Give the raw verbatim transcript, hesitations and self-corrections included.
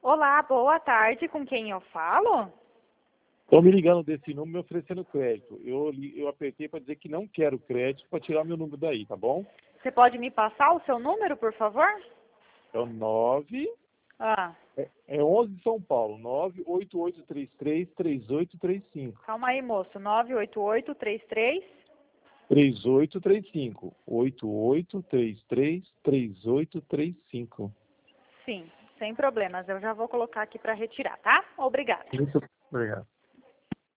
Olá, boa tarde. Com quem eu falo? Estão me ligando desse número me oferecendo crédito. Eu, li- eu apertei para dizer que não quero crédito para tirar meu número daí, tá bom? Você pode me passar o seu número, por favor? É o nove, Ah, é, é onze de São Paulo, nove oito oito três três, três oito três cinco. calma aí, moço. nove oito oito, três três. três oito três cinco. oito oito três três, três oito três cinco. Sim, sem problemas. Eu já vou colocar aqui para retirar, tá? Obrigada. Muito obrigado.